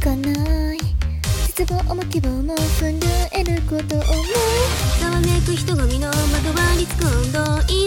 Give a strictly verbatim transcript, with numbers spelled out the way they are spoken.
かない絶望も希望も震えることを思うざわめく人混みの窓割りつく温度